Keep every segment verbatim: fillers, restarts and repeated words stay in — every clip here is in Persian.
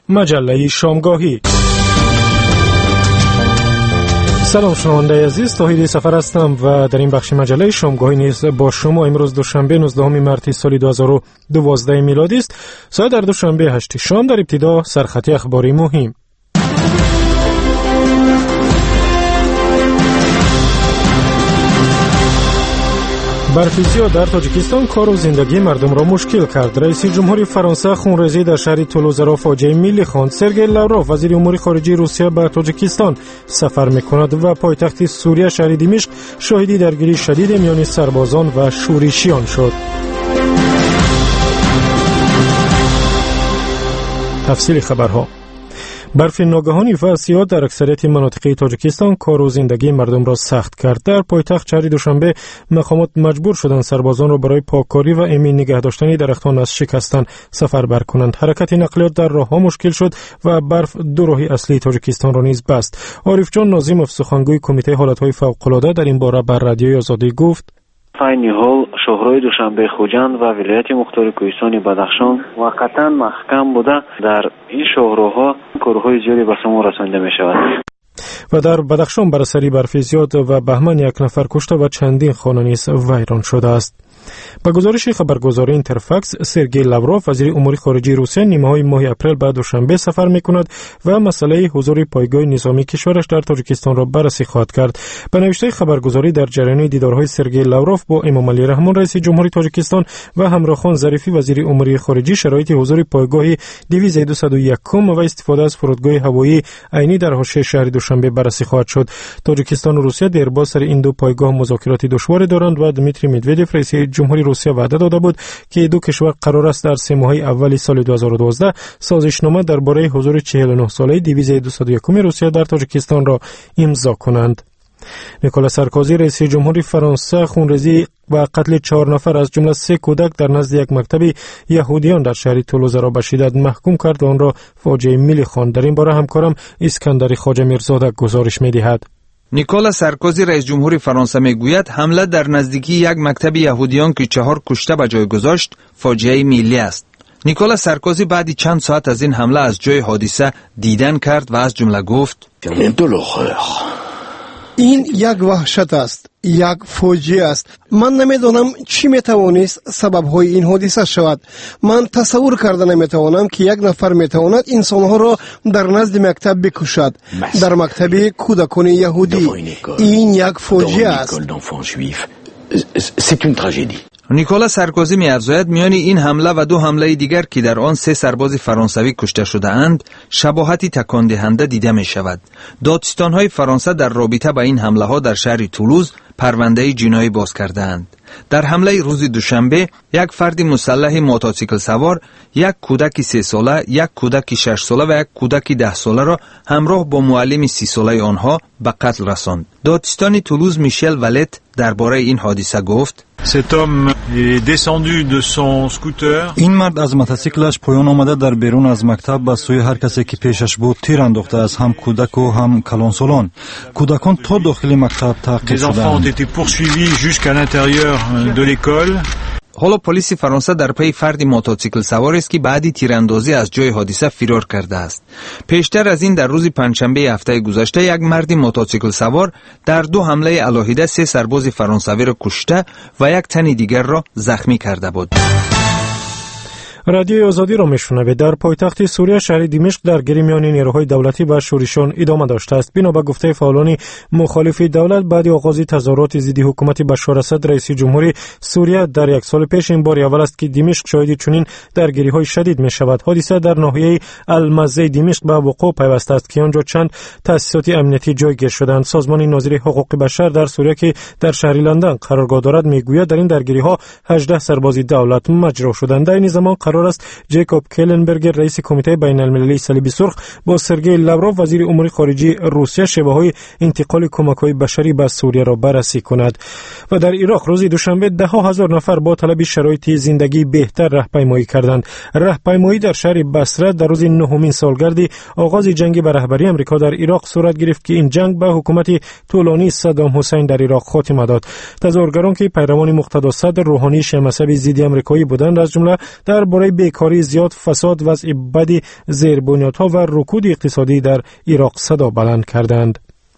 مجله شامگاهی. سلام شنونده عزیز، توحید سفر هستم و در این بخش مجله شامگاهی نیز با شما. امروز دوشنبه نوزدهم مارس سال دو هزار و دوازده میلادی است. ساعت در دوشنبه هشت شام. در ابتدا سرخط اخباری مهم. برف زیاد در تاجیکستان کار و زندگی مردم را مشکل کرد. رئیس جمهوری فرانسه خونریزی در شهر تولوز را فاجعه ملی خواند. سرگئی لاوروف وزیر امور خارجه روسیه به تاجیکستان سفر می‌کند و پایتخت سوریه شهر دمشق شاهدی درگیری شدید میان سربازان و شورشیان شد. تفصیل خبرها. برف ناگهانی و زیاد در اکثریت مناطق تاجیکستان کار و زندگی مردم را سخت کرد. در پایتخت شهر دوشنبه مقامات مجبور شدند سربازان را برای پاککاری و امین نگه داشتن درختان از شکستن سفربر کنند. حرکت نقلیات در راهها مشکل شد و برف دو راه اصلی تاجیکستان را نیز بست. عارف جان ناظم سخنگوی کمیته حالتهای فوق‌العاده در این باره بر رادیوی آزادی گفت: این حال شهرهای دوشنبه خوجند و ولایت مختار کوهستان بدخشان واقعا محکم بوده. در این شهرها کارهای زیادی به ثمر رسانده می شود. و در بدخشان بر اثر برف زیاد و بهمن یک نفر کشته و چندین خانه نیز ویران شده است. با گزارش خبرگزاری اینترفاکس، سرگئی لاوروف وزیر امور خارجه روسیه نیمه‌های ماه اپریل به دوشنبه سفر می‌کند و مسئله حضور پایگاه نظامی کشورش در تاجیکستان را بررسی خواهد کرد. به نوشته خبرگزاری در جریان دیدارهای سرگئی لاوروف با امامعلی رحمان رئیس جمهوری تاجیکستان و همراهخان ظریفی وزیر امور خارجه شرایط حضور پایگاه دویست و دویست و یک و استفاده از فرودگاه هوایی عینی در حاشیه شهر دوشنبه بررسی خواهد شد. تاجیکستان و روسیه دیربا سر این دو پایگاه مذاکرات دشوار دارند و دمیتری مدودف رئیس جمهوری روسیه وعده داده بود که دو کشور قرار است در سه ماهه اول سال دو هزار و دوازده سازشنامه درباره حضور چهل و نه ساله دویست و دویست و یک روسیه در تاجیکستان را امضا کنند. نیکولا سارکوزی رئیس جمهوری فرانسه خونریزی و قتل چهار نفر از جمله سه کودک در نزد یک مکتب یهودیان در شهر تولوز را به شدت محکوم کرد و آن را فاجعه ملی خواند. در این باره همکارم اسکندر خواجه میرزاده گزارش می‌دهد. نیکولا سارکوزی رئیس جمهوری فرانسه میگوید حمله در نزدیکی یک مکتب یهودیان که چهار کشته به جای گذاشت فاجعه ملی است. نیکولا سارکوزی بعد چند ساعت از این حمله از جای حادثه دیدن کرد و از جمله گفت: این یک وحشت است، یک فاجعه است. من نمیدانم چی میتوانست سبب های این حادثه شود. من تصور کرده نمیتوانم که یک نفر میتواند انسانها را در نزد مکتب بکشد، در مکتب کودکان یهودی. این یک فاجعه است. نیکولا سارکوزی می‌افزاید میان این حمله و دو حمله دیگر که در آن سه سرباز فرانسوی کشته شده اند شباهتی تکان دهنده دیده می شود. دادستان‌های فرانسه در رابطه با این حمله ها در شهر تولوز پرونده جنایی باز کرده اند. در حمله روز دوشنبه یک فرد مسلح موتورسیکل سوار یک کودک سه ساله، یک کودک شش ساله و یک کودک ده ساله را همراه با معلم سی ساله آنها به قتل رساند. دادستان تولوز میشل ولت درباره این حادثه گفت: این مرد از موتورسیکلش پایین آمده در بیرون از مکتب به سوی هر کسی که پیشش بود تیر انداخته است، هم کودک و هم کلانسالان. کودکان تا داخل مکتب تعقیب شدند. حالا پلیس فرانسه در پی فرد موتورسیکل سوار است که بعدی تیراندازی از جای حادثه فرار کرده است. پیشتر از این در روز پنجشنبه هفته گذشته یک مرد موتورسیکل سوار در دو حمله علاهیده سه سرباز فرانسوی را کشته و یک تن دیگر را زخمی کرده بود. رادیوی آزادی را میشنوید. در پایتخت سوریه شهر دمشق درگیری میان نیروهای دولتی و شورشیان ادامه داشته است. بنا به گفته فعالان مخالف دولت بعد آغاز تظاهرات ضد حکومت بشار اسد رئیس جمهوری سوریه در یک سال پیش این بار اول است که دمشق شاهد چنین درگیری‌های شدید می‌شود. حادثه در ناحیه المزه دمشق به وقوع پیوسته است که آنجا چند تأسیسات امنیتی جایگیر شدند. سازمان ناظر حقوق بشر در سوریه که در شهر لندن قرارگاه دارد میگوید در این درگیری‌ها هجده سرباز دولت مجروح شدند. در این زمان قرار است جیکوب کلنبرگ رئیس کمیته بین المللی صلیب سرخ با سرگئی لاوروف وزیر امور خارجه روسیه شبهه‌های انتقال کمک‌های بشری به سوریه را بررسی کند. و در عراق روز دوشنبه ده ها هزار نفر با طلب شرایط زندگی بهتر راهپیمایی کردند. راهپیمایی در شهر بصره در روز نهمین سالگرد آغاز جنگ به رهبری آمریکا در عراق صورت گرفت که این جنگ به حکومت طولانی صدام حسین در عراق خاتمه داد. تظاهرگران که پیروان مقتدا صدر روحانی شیعه مذهبی ضد آمریکایی بودند از جمله درباره برای بیکاری زیاد، فساد، وضع بد زیربنیادها و رکود اقتصادی در عراق صدا بلند کردند.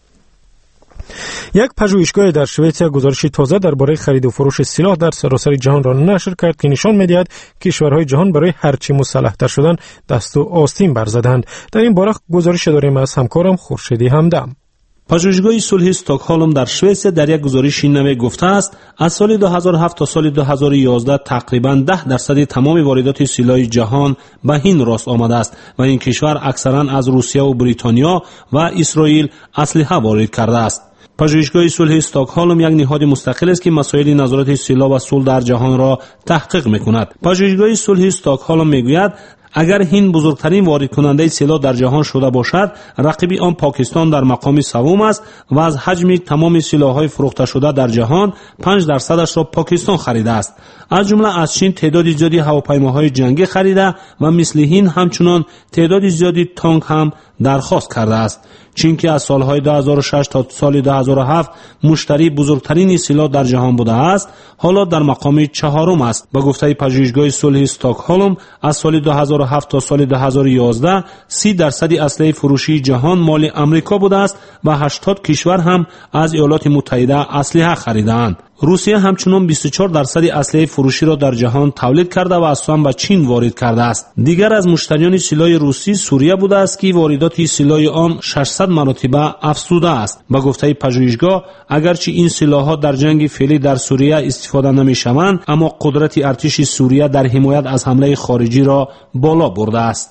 یک پژوهشگاه در شویتزر گزارشی تازه درباره خرید و فروش سلاح در سراسر جهان را نشر کرد که نشان می‌دهد کشورهای جهان برای هرچی مسلح‌تر شدن دست و آستین برزدند. در این باره گزارش داریم از همکارم خورشیدی همدم. پژوهشگاه صلح استکهلم در سوئیس در یک گزارش نوین گفته است از سال دو هزار و هفت تا سال دو هزار و یازده تقریباً ده درصد تمام واردات سلاح جهان به هند راست آمده است و این کشور اکثراً از روسیه و بریتانیا و اسرائیل اسلحه وارد کرده است. پژوهشگاه صلح استکهلم یک نهاد مستقل است که مسائل نظارت سلاح و صلح در جهان را تحقیق می‌کند. پژوهشگاه صلح استکهلم می‌گوید اگر هند بزرگترین وارد کننده سلاح در جهان شده باشد، رقیب آن پاکستان در مقام سوم است و از حجم تمام سلاح‌های فروخته شده در جهان پنج درصدش را پاکستان خریده است. از جمله از چین تعداد زیادی هواپیماهای جنگی خریده و مثل هند همچنان تعداد زیادی تانک هم درخواست کرده است. چین که از سالهای دو هزار و شش تا سال دو هزار و هفت مشتری بزرگترین سلاح در جهان بوده است، حالا در مقام چهارم است. با گفته پژوهشگاه صلح استکهلم از سال دو هزار و هفت تا سال دو هزار و یازده سی درصد اسلحه فروشی جهان مال آمریکا بوده است و هشتاد کشور هم از ایالات متحده اسلحه خریدند. روسیه همچنان بیست و چهار درصد اسلحه فروشی را در جهان تولید کرده و از آن به چین وارد کرده است. دیگر از مشتریان سلاح روسی سوریه بوده است که واردات سلاح آن ششصد مرتبه افزوده است. با گفته پژوهشگاه اگرچه این سلاح‌ها در جنگ فعلی در سوریه استفاده نمی‌شوند، اما قدرت ارتش سوریه در حمایت از حمله خارجی را بالا برده است.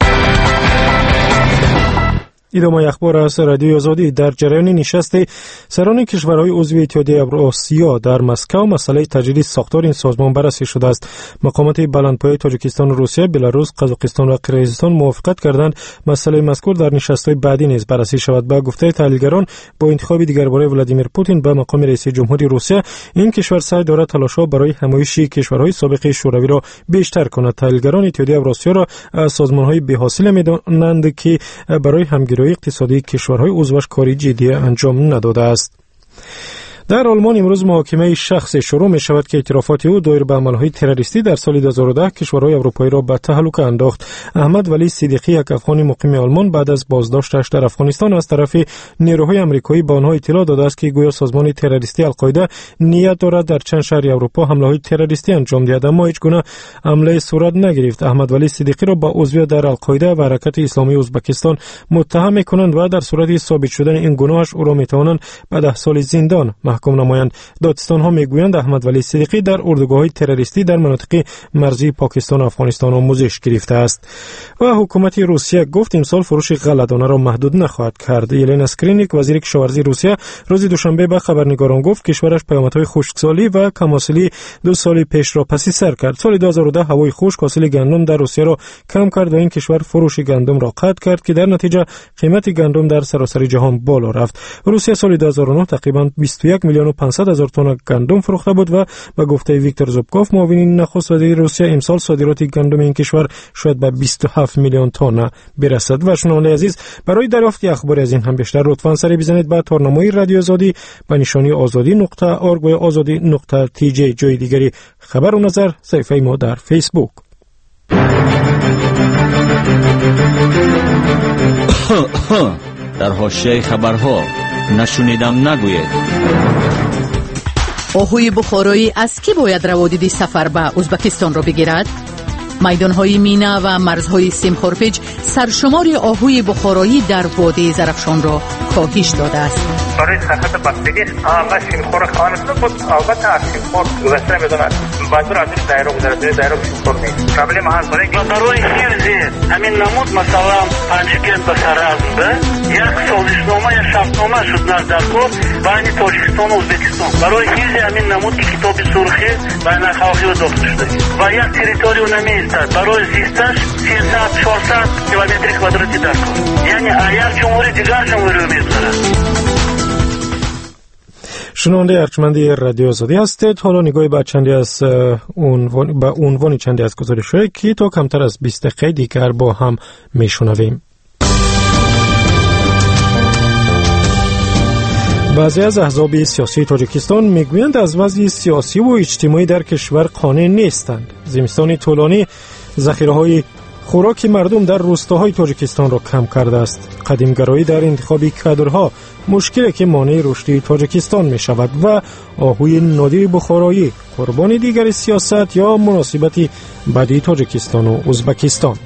ادامه اخبار از رادیو آزادی. در جریان نشست سران کشورهای عضو اتحادیه اوراسیا در مسکو مسئله تجدید ساختار این سازمان بررسی شده است. مقامات بلندپایه تاجیکستان و روسیه، بلاروس، قزاقستان و قرقیزستان موافقت کردند مسئله مذکور در نشست‌های بعدی نیز بررسی شود. با گفته تحلیلگران با انتخاب دیگرباره ولادیمیر پوتین به مقام رئیس جمهوری روسیه، این کشور سعی دارد تلاش‌ها برای همایش کشورهای سابق شوروی را بیشتر کند. تحلیلگران اتحادیه اوراسیا را سازمان‌های بی‌حاصل می‌دانند که برای همگرایی اقتصادی کشورهای عضوش کاری جدی انجام نداده است. در آلمان امروز محاکمه شخص شروع می شود که اعترافات او دایر به عملهای تروریستی در سال دو هزار و ده کشورهای اروپایی را به تهلکه انداخت. احمد ولی صدیقی، یک افغانی مقیم آلمان، بعد از بازداشتش در افغانستان از طرف نیروهای آمریکایی به آنها اطلاع داده است که گویا سازمان تروریستی القاعده نیت دارد در چند شهر اروپا حمله‌های تروریستی انجام دهد، اما هیچ گونه حمله صورت نگرفت. احمد ولی صدیقی را با عضویت در القاعده و حرکت اسلامی ازبکستان متهم می‌کنند و در صورت ثابت شدن این گناهش او را می‌توانند به ده سال زندان محکوم نمایند. دادستان ها میگویند احمد ولی صدیقی در اردوگاه‌های تروریستی در مناطق مرزی پاکستان و افغانستان آموزش گرفته است. و حکومت روسیه گفت امسال فروش غله‌دانه را محدود نخواهد کرد. یلنا اسکرینیک، وزیر کشاورزی روسیه، روز دوشنبه به خبرنگاران گفت کشورش پیامدهای خشکسالی و کم‌حاصلی دو سال پیش را پس سر کرد. سال دو هزار و ده هوای خشک حاصل گندم در روسیه را کم کرد و این کشور فروش گندم را قطع کرد که در نتیجه قیمت گندم در سراسر جهان بالا رفت. روسیه سال دو هزار و نه تقریباً بیست و یک میلیون و پانصد هزار تن گندم فروخته بود و به گفته ویکتور زوبکوف، معاون نخست وزیر روسیه، امسال صادرات گندم این کشور شاید به بیست و هفت میلیون تن برسد. و شنوندگان عزیز، برای دریافت اخبار از این هم بیشتر لطفاً سری بزنید به تارنمای رادیو آزادی به نشانی آزادی نقطه اورگ و آزادی نقطه تی جی. جای دیگری خبر و نظر صفحه ما در فیسبوک. در حاشیه خبرها نشونیدم نگوید. آهوی بخارایی از کی باید روادید سفر به ازبکستان را بگیرد؟ میدانهای مینا و مرزهای سیمخورپیچ سرشمار آهوی بخارایی در وادی زرفشان را کاهش داده است. برای صحت بستگی همه سیمخور خانه بود، البته از سیمخور گذشته میدونند منظور از این دایره گذرد دایره سیمخور نیست. قبل محل برای برای حفظ همین نمود مثلا پنجگن به سرازده یک سازشنامه یا شرطنامه شد در کار بین تاجیکستان و ازبکستان برای حفظ همین نمود که کتاب سرخی بین خواهی و داخل شده و یک تریتوریو نمیستد برای زیستش سیصد چهارصد کیلومتر کвадратي در کار، یعنی اگر جمهوری دیگر جمهوری رو میذارد. شنونده ارجمندی رادیو آزادی هستید. حالا نگاهی به چندی از عنوان به عنوان چندی از گزارش‌هایی که تا کمتر از بیست دقیقه دیگر با هم میشنویم. بعضی از احزاب سیاسی تاجیکستان میگویند از وضع سیاسی و اجتماعی در کشور قانع نیستند. زمستان طولانی ذخیره‌های خوراک مردم در روستاهای تاجیکستان را کم کرده است. قدیمگرایی در انتخاب کادرها مشکلی که مانع رشد تاجیکستان می شود و آهوی نادر بخارایی قربان دیگر سیاست یا مناسبت بدی تاجیکستان و ازبکستان.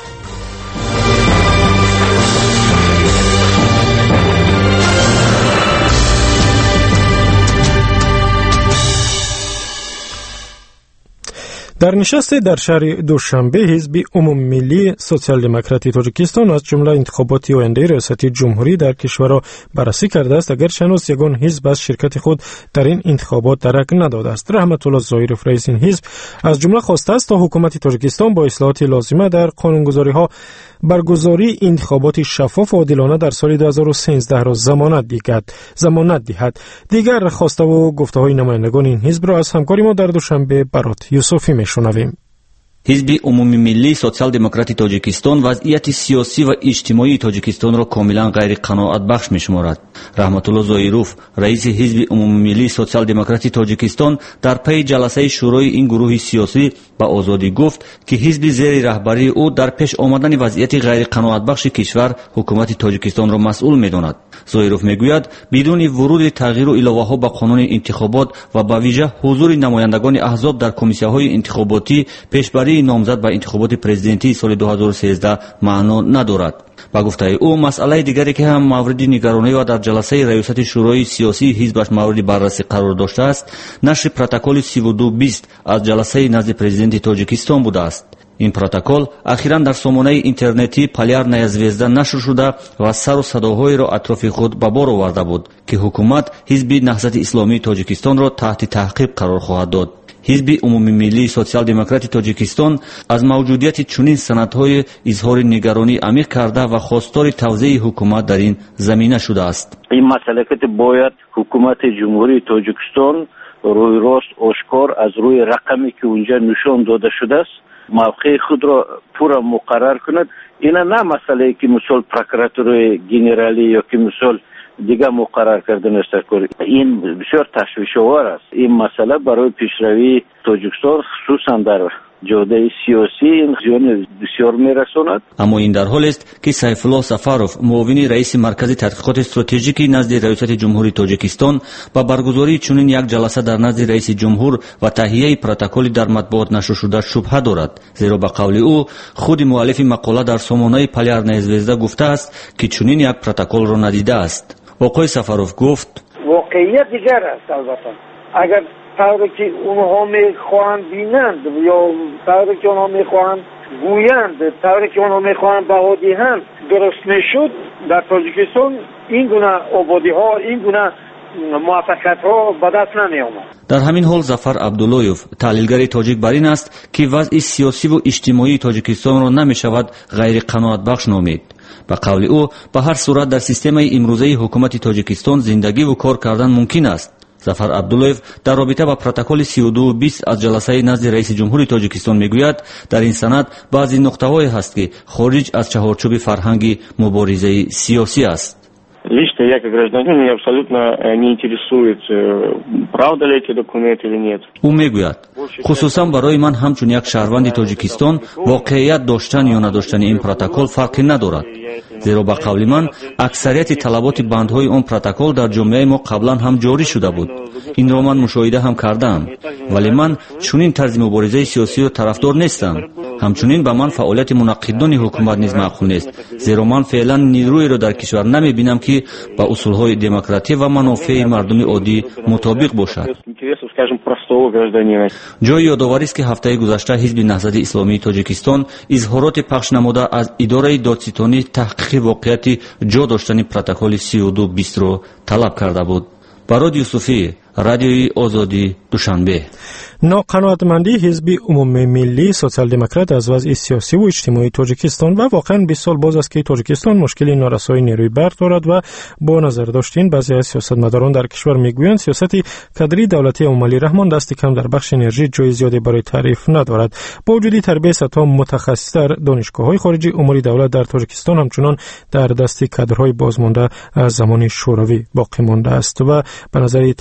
در نشست در شهر دوشنبه حزب عمومی ملی سوسیال دموکراتی تاجیکستان از جمله انتخابات آینده ریاست جمهوری در کشور را بررسی کرده است، اگر هنوز یگان حزب از شرکت خود در این انتخابات درک نداده است. رحمت الله ظاهروف رئیس این حزب از جمله خواسته است تا حکومت تاجیکستان با اصلاحات لازمه در قانونگذاری ها برگزاری انتخابات شفاف و عادلانه در سال دو هزار و سیزده را ضمانت دهد. ضمانت دهد. دیگر خواسته و گفته های نمایندگان این حزب را از همکاری ما در دوشنبه برات یوسفی میشنویم. حزب عمومی ملی سوسیال دموکراتی تاجیکستان وضعیت سیاسی و اجتماعی تاجیکستان را کاملا غیر قناعت بخش می‌شمارد. رحمت الله ظاهروف رئیس حزب عمومی ملی سوسیال دموکراتی تاجیکستان در پی جلسه شورای این گروه سیاسی با آزادی گفت که حزب زیر رهبری او در پیش آمدن وضعیت غیر قناعت بخش کشور حکومت تاجیکستان را مسئول می‌داند. ظاهروف میگوید بدون ورود تغییر و اضافه‌ها به قانون انتخابات و به ویژه حضور نمایندگان احزاب در کمیسیون‌های انتخاباتی پیشبری نامزد به انتخابات پرزیدنتی سال دو هزار و سیزده معنا ندارد. با گفته او مسئله دیگری که هم مورد نگرانی و در جلسه ریاست شورای سیاسی حزبش مورد بررسی قرار داشته است، نشر پروتکل سی و دو بیست از جلسه نزد پرزیدنت تاجیکستان بوده است. این پروتکل اخیراً در سامانه اینترنتی پلیارنایا звезда نشر شده و سر و صداهایی را اطراف خود به بار آورده بود که حکومت حزب نهضت اسلامی تاجیکستان را تحت تعقیب قرار خواهد داد. حزب عمومی ملی سوسیال دموکراتی تاجیکستان از موجودیت چنین سندهای اظهار نگرانی عمیق کرده و خواستار توزیع حکومت در این زمینه شده است. این مسئله که باید حکومت جمهوری تاجیکستان روی راست آشکار از روی رقمی که اونجا نشان داده شده است موقع خود را پورا مقرر کند. اینا نه مسئله که مثال پروکراتور گنرالی یا که مثال دیگه مقرر کردن است. این بسیار تشویش‌آور است. این مسئله برای پیشروی تاجیکستان خصوصا در جاده سیاسی این زیان بسیار میرساند. اما این در حال است که سیف الله سفروف معاون رئیس مرکز تحقیقات استراتژیکی نزد ریاست جمهوری تاجیکستان با برگزاری چنین یک جلسه در نزد رئیس جمهور و تهیه پروتکل در مطبوعات نشر شده شبهه دارد، زیرا به قول او خود مؤلف مقاله در سامانه پلیارنایا звезда گفته است که چنین یک پروتکل را ندیده است. آقای سفروف گفت واقعیت دیگر است. البته اگر طوری که اونها میخواهند بینند یا طوری که اونها میخواهند گویند، طوری که اونها میخواهند بها دهند درست میشد، در تاجیکستان این گونه آبادی ها، این گونه موفقیت ها به دست نمی آمد. در همین حال ظفر عبداللهیف تحلیلگر تاجیک بر این است که وضع سیاسی و اجتماعی تاجیکستان را نمی شود غیر قناعت بخش نامید. به قول او به هر صورت در سیستم امروزه حکومت تاجیکستان زندگی و کار کردن ممکن است. ظفر عبداللهیف در رابطه با پروتکل سی و دو بیست از جلسه نزد رئیس جمهوری تاجیکستان میگوید در این سند بعضی نقطه‌هایی هست که خارج از چهارچوب فرهنگ مبارزه سیاسی است. Лично я как гражданин меня абсолютно не интересует, правда ли эти документы или нет. او میگوید خصوصا برای من همچون یک شهروند تاجیکستان واقعیت داشتن یا نداشتن این پروتکل فرقی ندارد، زیرا با قول من اکثریت طلبات بندهای آن پروتکل در جامعه ما قبلا هم جاری شده بود. این را من مشاهده هم کردم، ولی من چنین طرز مبارزه سیاسی را طرفدار نیستم. همچنین به من فعالیت منقدان حکومت نیز معقول نیست، زیرا من فعلا نیرویی را در کشور نمیبینم که با اصولهای دموکراتی و منافع مردم عادی مطابق باشد. جای یادآوری است که هفته گذشته حزب نهضت اسلامی تاجیکستان اظهارات پخش نموده از اداره دادستانی تحقیق واقعیت جا داشتن پروتکل سی و دو بیست را طلب کرده بود. برات یوسفی، رادیوی آزادی، دوشنبه. ناقناعتمندی حزب عمومی ملی سوسیال دموکرات از وضع سیاسی و اجتماعی تاجیکستان و واقعا بیست سال باز است که تاجیکستان مشکلی نارسایی نیروی برق دارد و با نظر داشتین بعضی از سیاستمداران در کشور میگویند سیاست کادری دولتی عملی رحمان دست کم در بخش انرژی جای زیادی برای تعریف ندارد. با وجود تربیت صدها متخصص در دانشگاه‌های خارجی امور دولت در تاجیکستان همچنان در دست کادرهای بازمانده از زمان شوروی باقی مانده است و به نظر تحلیلگران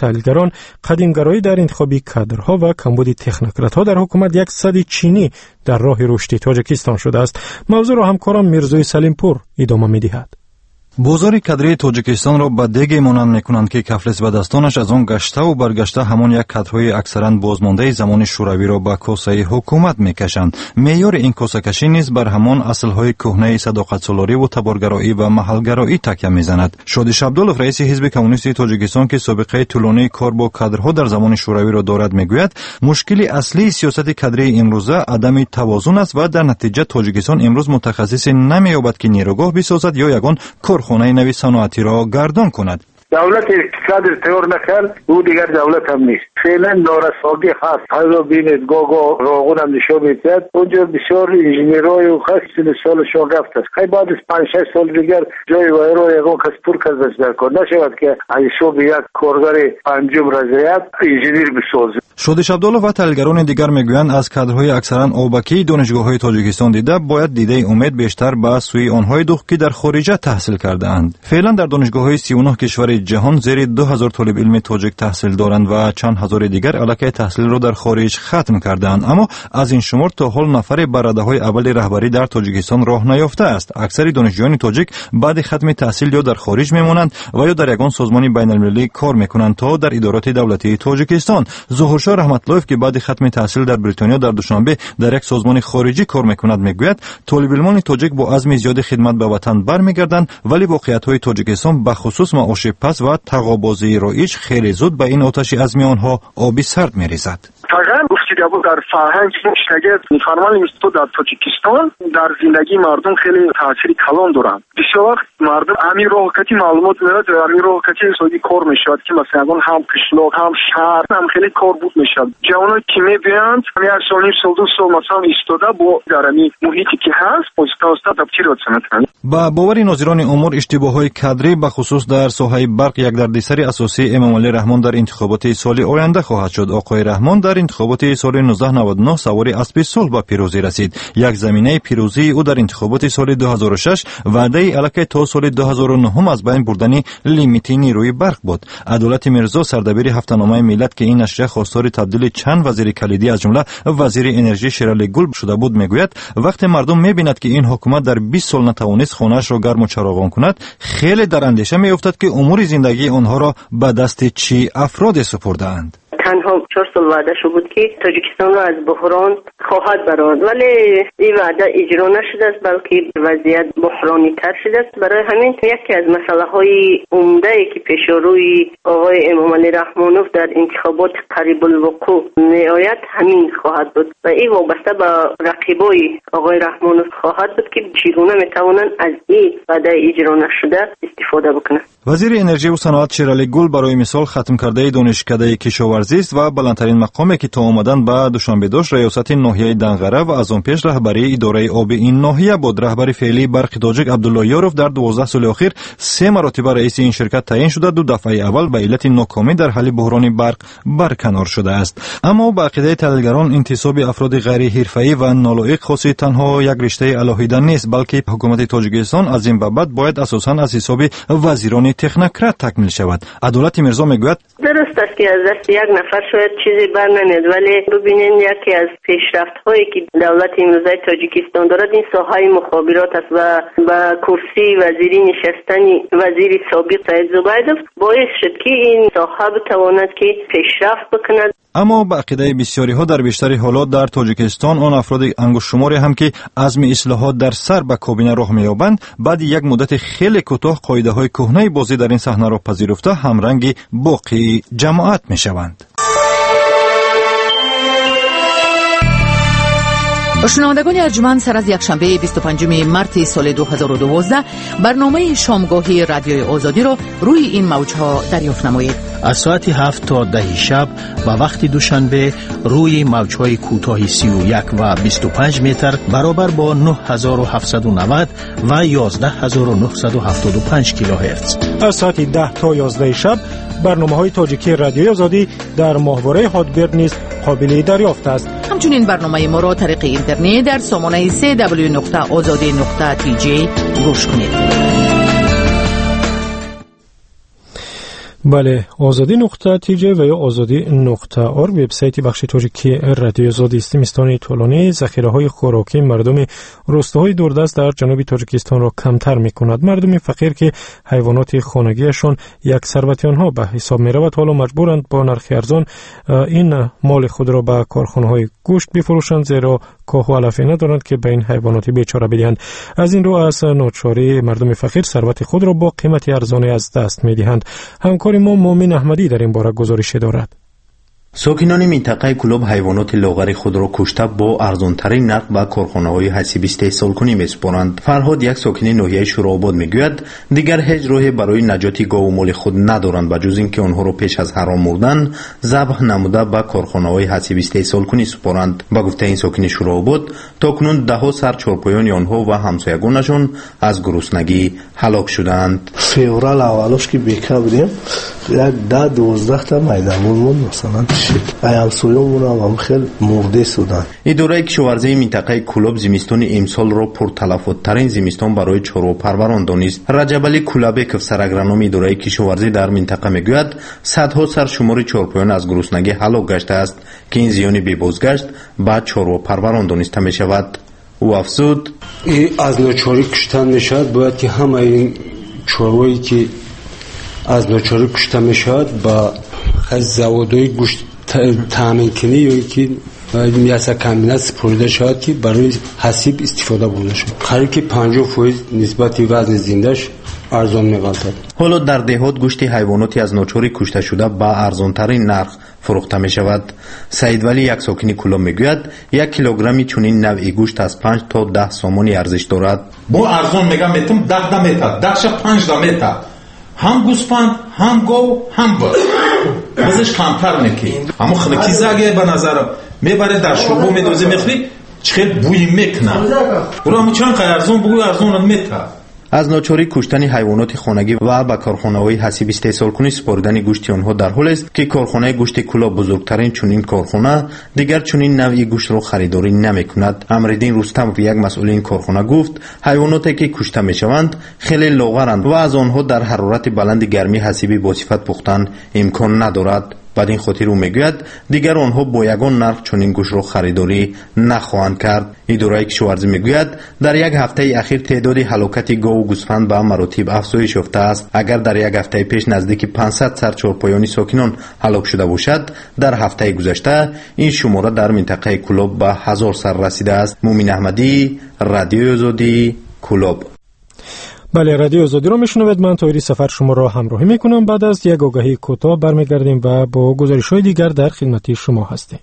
ایران قدیمگرایی در انتخابی کادرها و کمبود تکنوکرات‌ها در حکومت یک صد چینی در راه رشد تاجیکستان شده است. موضوع را همکارم میرزوی سلیمپور ادامه می‌دهد. بازار کادری تاجیکستان را به دیگه مانند میکنند که کفلس به دستانش از آن گشته و برگشته همان یک کادرهای اکثرا بازمانده زمان شوروی را به کاسه حکومت میکشند. معیار این کاسه کشی نیز بر همان اصلهای کهنه صداقت سالاری و تبارگرایی و محلگرایی تکیه میزند. شادیش عبدالله رئیس حزب کمونیست تاجیکستان که سابقه طولانی کار با کادرها در زمان شوروی را دارد میگوید مشکل اصلی سیاست کادری امروزه عدم توازن است و در نتیجه تاجیکستان امروز متخصصی نمییابد که نیروگاه بسازد یا یگان کارخانه نوی صنعتی را گردان کند. دولت اقتصاد تیار نکرد او دیگر دولت هم نیست. فعلا نارساگی هست. حالا بینید گاگا راغون هم نشان میدهد اونجا بسیار انجینیرای و خاصی سالشان رفت است. خیلی بعد از پنج شش سال دیگر جای وایرو یگان کس پر کردش در کار نشود که از صبح یک کارگر پنجم رضایت انجینیر بسازد. شادیش عبدالله و تحلیلگران دیگر میگویند از کادرهای اکثرا آبکی دانشگاه‌های تاجیکستان دیده باید دیده امید بیشتر به سوی آنهای دوخت که در خارج تحصیل کرده اند. فعلا در دانشگاه‌های سی و نه کشور جهان زیر دو هزار طالب علم تاجیک تحصیل دارند و چند هزار دیگر علاقه تحصیل را در خارج ختم کردند، اما از این شمار تا حال نفر بر رده‌های اول رهبری در تاجیکستان راه نیافته است. اکثر دانشجویان تاجیک بعد ختم تحصیل یا در خارج میمانند و یا در یگان سازمان بین‌المللی کار میکنند تا در ادارات دولتی تاجیکستان. ظهورشاه رحمت‌الله‌اف که بعد ختم تحصیل در بریتانیا در دوشنبه در یک سازمان خارجی کار میکند میگوید طالب علمان تاجیک با عزم زیاد خدمت به وطن برمیگردند، ولی واقعیت‌های تاجیکستان به خصوص معاش پس و تقاضای رایج خیلی زود به این آتش عزمی آنها آبی سرد میریزد. تقریبا گفتید ابو در فرهنگ شاگرد میفرمان میستو در تاجیکستان در زندگی مردم خیلی تاثیر کلان دارند. بسیار وقت مردم امیر راهکتی معلومات میاد و امیر راهکتی سودی کار میشود که مثلا هم قشلاق هم شهر هم خیلی کار بود میشد. جوانایی که میبیند همین سال نیم سال دو سال مثلا ایستاده با در این محیطی که هست پوستا تبدیل شدند. با باور ناظران امور اشتباهات کادری به خصوص در ساحه برق یک دردسر اساسی امام علی رحمان در انتخابات سال آینده خواهد شد. آقای رحمان در انتخابات سال نوزده نود و نه سوار اسب صلح به پیروزی رسید. یک زمینه پیروزی او در انتخابات سال دو هزار و شش وعده علاقه تا سال دو هزار و نه از بین بردن لیمیت نیروی برق بود. عدالت میرزا سردبیر هفته‌نامه ملت که این نشریه خواستار تبدیل چند وزیر کلیدی از جمله وزیر انرژی شیرعلی گل شده بود میگوید وقتی مردم میبیند که این حکومت در بیست سال نتوانست خانه‌اش را گرم و چراغان کند خیلی در اندیشه میافتد که امور زندگی آنها را به دست چی افراد سپرده‌اند. تنها چهار سال وعده شده بود که تاجیکستان را از بحران خواهد برآورد، ولی این وعده اجرا نشده است بلکه وضعیت بحرانی تر شده است. برای همین یکی از مسئله های عمده ای که پیش روی آقای امام علی رحمانوف در انتخابات قریب الوقوع میآید همین خواهد بود و این وابسته به رقیبای آقای رحمانوف خواهد بود که چگونه میتوانند از این وعده اجرا نشده استفاده بکنند. وزیر انرژی و صنعت شیرعلی گل برای مثال ختم کرده دانشکده کشاورزی و بلندترین مقامی که تا آمدن به دوشنبه داشت ریاست ناحیه دنغره و از آن پیش رهبری اداره آب این ناحیه بود. رهبر فعلی برق تاجیک عبدالله یاروف در دوازده سال اخیر سه مرتبه رئیس این شرکت تعیین شده. دو دفعه اول به علت ناکامی در حل بحران برق برکنار شده است. اما به عقیده تحلیلگران انتصاب افراد غیر حرفه‌ای و نالایق خاصی تنها یک رشته علاهیده نیست، بلکه حکومت تاجیکستان از این به بعد باید اساساً از حساب وزیران تکنوکرات تکمیل شود. عدالت میرزا میگوید درست است که از دست یک نفر شاید چیزی بر نمیاد، ولی ببینین یکی از پیشرفت هایی که دولت امروزه تاجیکستان دارد این ساحه مخابرات است و با کرسی وزیری نشستن وزیر سابق سید زبیدوف باعث شد که این ساحه بتواند که پیشرفت بکند. اما به عقیده بسیاری ها در بیشتر حالات در تاجیکستان آن افراد انگشت شماری هم که عزم اصلاحات در سر به کابینه راه می‌یابند بعد یک مدت خیلی کوتاه قاعده های کهنه بازی در این صحنه را پذیرفته همرنگ باقی جماعت می‌شوند. شنوندگان ارجمند، سر از یکشنبه بیست و پنجم مارس سال دو هزار و دوازده برنامه شامگاهی رادیوی آزادی را روی این موج‌ها دریافت نمایید. از ساعت هفت تا ده شب و وقت دوشنبه روی موج‌های کوتاه سی و یک و بیست و پنج متر برابر با نه هزار و هفتصد و نود و یازده هزار و نهصد و هفتاد و پنج کیلوهرتز. از ساعت ده تا یازده شب برنامه‌های تاجیکی رادیوی آزادی در ماهواره هاتبرد نیز قابل دریافت است. همچنین برنامه ما را طریق اینترنت در سامانه سه دبلیو نقطه آزادی نقطه تی جی گوش کنید. بله، آزادی نقطه تیجه و یا آزادی نقطه آر وبسایت بخش تاجیکی رادیو آزادی استیمستان طولانی ذخیره‌های خوراکی مردم روستاهای دوردست در جنوب تاجیکستان را کمتر می‌کند. مردم فقیر که حیوانات خانگیشان یک ثروت آنها به حساب می‌رود حالا مجبورند با نرخ ارزان این مال خود را به کارخانه‌های گوشت بفروشند، زیرا کاه و علفی ندارند که به این حیوانات بیچاره بدهند. از این رو از ناچاری مردم فقیر ثروت خود را با قیمت ارزانی از دست می‌دهند. همکار ما مومن احمدی در این باره گزارش دارد. ساکنان منطقه کلوب حیوانات لاغر خود را کشته با ارزانترین نرخ به کارخانه‌های حسیب استحصال کنی می‌سپارند. فرهاد یک ساکن ناحیه شورآباد میگوید دیگر هیچ راهی برای نجات گاو و مال خود ندارند به جز اینکه آنها را پیش از حرام مردن ذبح نموده به کارخانه‌های حسیب استحصال کنی سپارند. با گفته این ساکن شورآباد تاکنون ده ها سر چارپایان آنها و همسایگانشان از گرسنگی هلاک شدند. فورال اولش که بیکار بودیم یک ده دوازده تا میدانمون بود مثلا ایام سویمون هم خیلی مرده شدن. اداره کشاورزی منطقه کلوب زمستان امسال را پرتلفات ترین زمستان برای چارواپروران دانست. رجب علی کولابکوف سرگرانم اداره کشاورزی در منطقه میگوید صدها سرشمار چارپایان از گرسنگی هلاک گشته است که این زیانی بی بازگشت به چارواپروران دانسته می شود. او افزود از ناچاری کشتن می شود باید که همه این چاروایی که از ناچاری کشته می شود با از زوادهای گوشت تامین کنی یا که میاسه کامبینات سپرده شود که برای حسیب استفاده بوده شد. قریب که پنجاه فیصد نسبت وزن زندهش ارزان می‌گردد. حالا در دهات گوشت حیواناتی از ناچاری کشته شده با ارزانترین نرخ فروخته می شود. سعید ولی یک ساکن کلوب میگوید یک کیلوگرمی چنین نوعی گوشت از پنج تا ده سامانی ارزش دارد. با ارزان میگم میتم ده ده میتر دهش پنج ده میتر هم گوسفند هم گاو هم بز بزش کمتر نکی اما خلکیزه اگه به نظرم میبره در شوربه میدوزه میخوری چخیل بوی میکنه برو همون چند قیل ارزان بگوی ارزان میتر. از ناچاری کشتن حیوانات خانگی و به کارخانه‌های حسیب استحصال کنی سپردن گوشت آنها در حال است که کارخانه گوشت کلوب بزرگترین چنین کارخانه دیگر چنین نوعی گوشت را خریداری نمی‌کند. امرالدین رستم یک مسئول این کارخانه گفت حیواناتی که کشته می‌شوند خیلی لاغرند و از آنها در حرارت بلند گرمی حسیبی با صفت پختن امکان ندارد. بعد این خاطر او میگوید دیگر آنها با یگان نرخ چنین گوشت را خریداری نخواهند کرد. اداره کشاورزی میگوید در یک هفته اخیر تعداد هلاکت گاو و گوسفند به مراتب افزایش یافته است. اگر در یک هفته پیش نزدیک پانصد سر چارپایان ساکنان هلاک شده باشد در هفته گذشته این شماره در منطقه کلوب به هزار سر رسیده است. مومن احمدی، رادیو آزادی، کلوب. بله، رادیو آزادی رو میشنوید. من تایری سفر شما را همراهی میکنم. بعد از یک آگهی کوتاه برمیگردیم و با گزارش‌های دیگر در خدمت شما هستیم.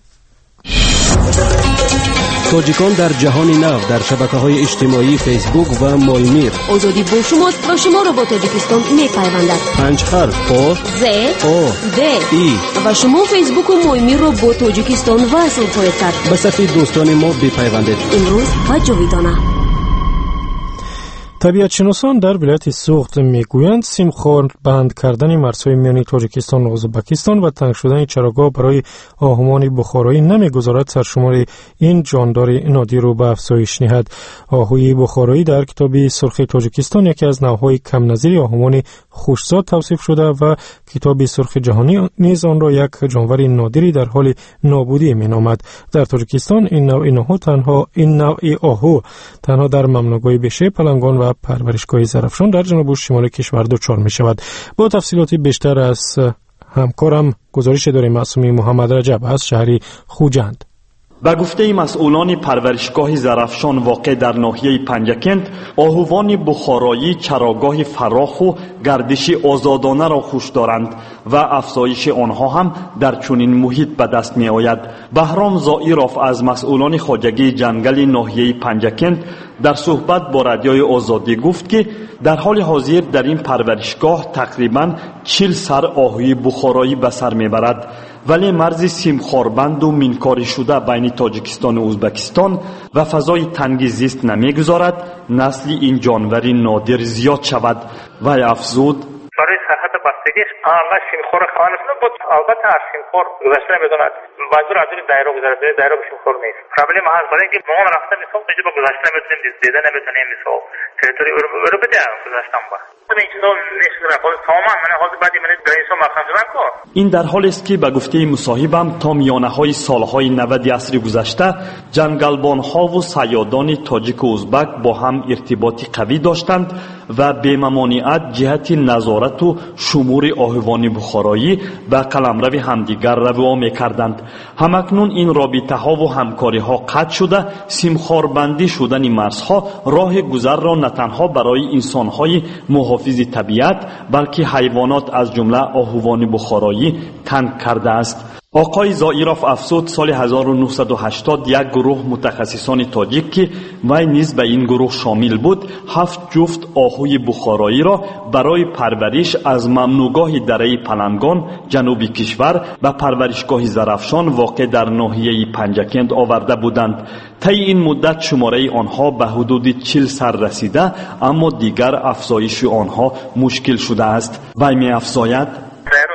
تاجیکان در جهان نو در شبکه‌های اجتماعی فیسبوک و مایمیر. آزادی با شماست و شما را با تاجیکستان می‌پیوندد. پنج حرف آ ز او د ای و شما فیسبوک و مایمیر را با تاجیکستان وصل خواهید کرد. به صفحه دوستان ما بپیوندید. امروز و جاویدانه. طبیعت شناسان در ولایت سوخت میگویند سیمخوار بند کردن مرزهای میانی تاجیکستان و ازبکستان و تنگ شدن چراگاه برای آهوان بخارایی نمیگذارد سرشمار این جاندار نادر رو به افزایش نهد. آهوی بخارایی در کتاب سرخ تاجیکستان یکی از نوعهای کم نظیر آهوان خوشزاد توصیف شده و کتاب سرخ جهانی نیز آن را یک جانور نادری در حال نابودی مینامد. در تاجیکستان این نوع آهو تنها این نوع آهو تنها در ممنوعگاه بشه پلنگان و پرورشگاه زرافشان در جنوب شمال کشور دچار می شود. با تفصیلات بیشتر از همکارم گزارش داریم معصومی محمد رجب از شهر خوجند. به گفته مسئولان پرورشگاه زرافشان واقع در ناحیه پنجکند، آهوان بخارایی چراگاه فراخ و گردش آزادانه را خوش دارند و افزایش آنها هم در چنین محیط به دست می آید. بهرام زائیروف از مسئولان خواجگی جنگل ناحیه پنجکند در صحبت با رادیوی آزادی گفت که در حال حاضر در این پرورشگاه تقریباً چهل سر آهوی بخارایی به سر میبرد، ولی مرز سیمخواربند و مینکاری شده بین تاجیکستان و ازبکستان و فضای تنگ زیست نمیگذارد نسل این جانور نادر زیاد شود. و افزود برای صحت بستگیش همه سیمخوار خانه بود. البته هر سیمخوار گذشته نمیدوند مجبور از این دایره گذرد دایره بشیم خور نیست. پرابلم هست برای اینکه ما رفتن مثال تجربه با گذشته نمیتونیم دیده نمیتونیم مثال تریتوری رو بده گذشتم با این چیزا نشون خود تماما من حاضر بعدی من دایره مخصوص شدن کو. این در حالی است که به گفته مصاحبم تا میانه‌های سالهای نود عصر گذشته جنگلبان‌ها و صیادان تاجیک و ازبک با هم ارتباطی قوی داشتند و به ممانعت جهت نظارت و شمور آهوان بخارایی و قلمرو همدیگر روا می‌کردند. همکنون این رابطه‌ها و همکاری‌ها قطع شده، سیمخواربندی شدن مرزها راه گذر را نه تنها برای انسان‌های محافظ طبیعت بلکه حیوانات از جمله آهوان بخارایی تنگ کرده است. آقای زائیروف افزود سال هزار و نهصد و هشتاد یک گروه متخصصان تاجیک که وی نیز به این گروه شامل بود هفت جفت آهوی بخارایی را برای پرورش از ممنوعگاه دره پلنگان جنوبی کشور و پرورشگاه زرافشان واقع در ناحیه پنجکند آورده بودند. طی این مدت شماره آنها به حدود چهل سر رسیده اما دیگر افزایش آنها مشکل شده است. وی می افزاید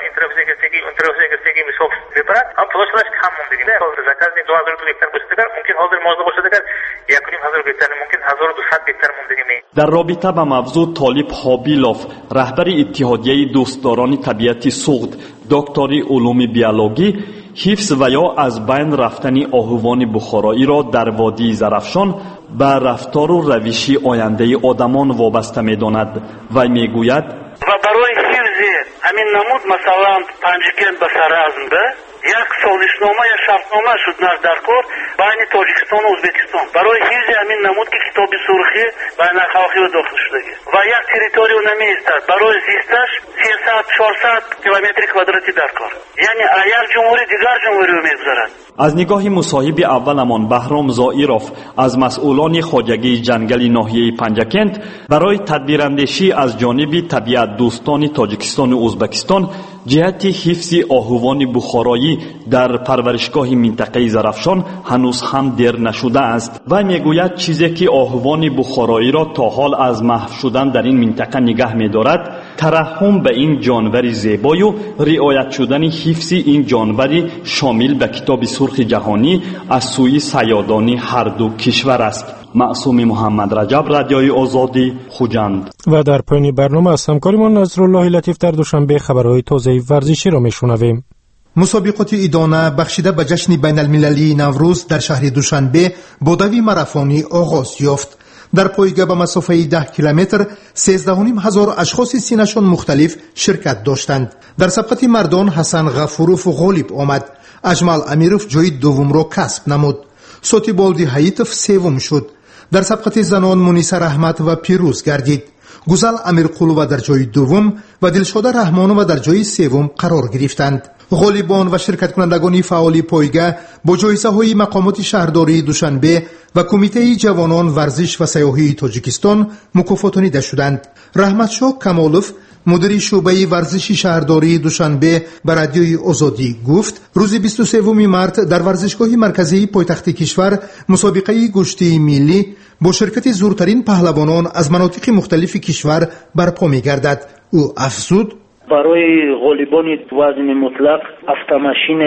میبرد اما پروسش کم مونده دیگه زکات دو هزار و دویست باشه دیگر ممکن حاضر موضوع باشه دیگر یک و نیم هزار بیشتر ممکن هزار و دویست بیشتر مونده می. در رابطه با موضوع طالب حابیلوف رهبر اتحادیه دوستداران طبیعت سوخت دکتری علوم بیولوژی حفظ و یا از بین رفتن آهوان بخارایی را در وادی زرافشان به رفتار و روش آینده آدمان وابسته می‌داند و میگوید و برای حفظ همین نمود مثلا پنجکند به سرازنده یک سازشنامه یا شرطنامه شد نزد در کار بین تاجیکستان و ازبکستان برای حفظ همین نمود که کتاب سرخی بین خلقی و داخل شده و یک تریتوریو نمی‌ایستد برای زیستش سیصد چهارصد کیلومتر کвадрати در کار یعنی اگر جمهوری دیگر جمهوری رو میگذارد. از نگاه مصاحب اولمان بهرام زائیروف از مسئولان خواجگی جنگل ناحیه پنجکند برای تدبیراندیشی از جانب طبیعت دوستان تاجیکستان و ازبکستان جهت حفظ آهوان بخارایی در پرورشگاه منطقه زرافشان هنوز هم دیر نشده است و میگوید چیزی که آهوان بخارایی را تا حال از محو شدن در این منطقه نگه می‌دارد ترحم به این جانور زیبا و رعایت شدن حفظ این جانور شامل به کتاب سرخ جهانی از سوی صیادان هر دو کشور است. معصوم محمد رجب، رادیوی آزادی، خوجند. و در پایان برنامه از همکارمان نصرالله لطیف در دوشنبه خبرهای تازه ورزشی را میشنویم. مسابقات ایدانه بخشیده به جشن بین المللی نوروز در شهر دوشنبه با دوی ماراتونی آغاز یافت. در پایگاه به مسافه ده کیلومتر سیزده و نیم هزار اشخاص سینشان مختلف شرکت داشتند. در سبقت مردان حسن غفوروف غالب آمد. اجمل امیروف جای دوم را کسب نمود. صوتی بالدی حییتوف سوم شد. در سبقت زنان منیسه رحمت و پیروز گردید. گزل امیرقلوه در جای دوم و دلشاده رحمانوه در جای سوم قرار گرفتند. غالبان و شرکت کنندگان فعال پایگاه با جایزه های مقامات شهرداری دوشنبه و کمیته جوانان ورزش و سیاحی تاجیکستان مکافاتانیده شدند. رحمت شاه کمالوف مدیر شعبه ورزشی شهرداری دوشنبه به رادیوی آزادی گفت روز بیست و سوم مارس در ورزشگاه مرکزی پایتخت کشور مسابقه گشتی ملی با شرکت زورترین پهلوانان از مناطق مختلف کشور برپا می‌گردد. او افزود برای غالبان وزن مطلق автомاشین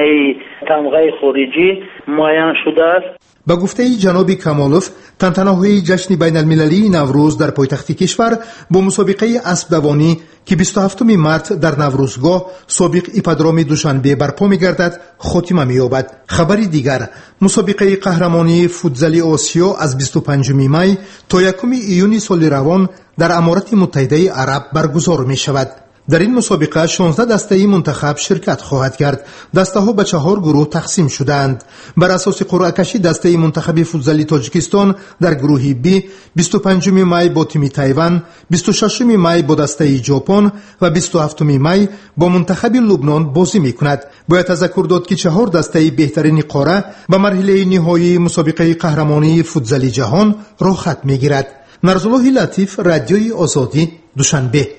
تمغه خارجی معین شده است. با گفته جناب کمالوف تنتنه‌های جشن بین المللی نوروز در پایتخت کشور با مسابقه اسب دوانی که بیست و هفتم مارس در نوروزگاه سابق ایپادروم دوشنبه برپا می‌گردد خاتمه می‌یابد. خبری دیگر مسابقه قهرمانی فوتزال آسیا از بیست و پنجم می تا یکم ایون سال روان در امارات متحده عرب برگزار می‌شود. در این مسابقه شانزده دسته منتخب شرکت خواهد کرد. دسته ها به چهار گروه تقسیم شدند. بر اساس قرعه کشی دسته منتخب فوتزال تاجیکستان در گروه بی بیست و پنجم می با تیم تایوان، بیست و ششم می با دسته ژاپن و بیست و هفتم می با منتخب لبنان بازی میکند. باید تذکر داد که چهار دسته بهترین قاره به مرحله نهایی مسابقه قهرمانی فوتزال جهان راه خط میگیرد. نصرالله لطیف، رادیوی آزادی، دوشنبه.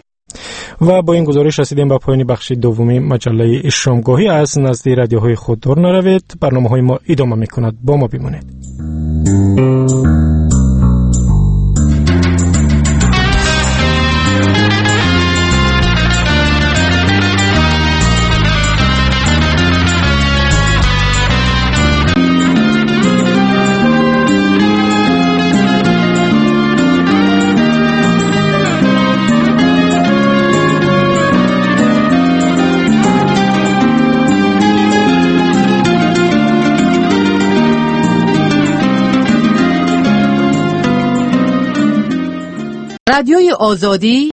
و با این گزارش رسیدیم به پایان بخش دومی مجله شامگاهی. از نزد رادیوهای خود دور نروید. برنامه‌های ما ادامه می‌کند. با ما بمانید. رادیوی آزادی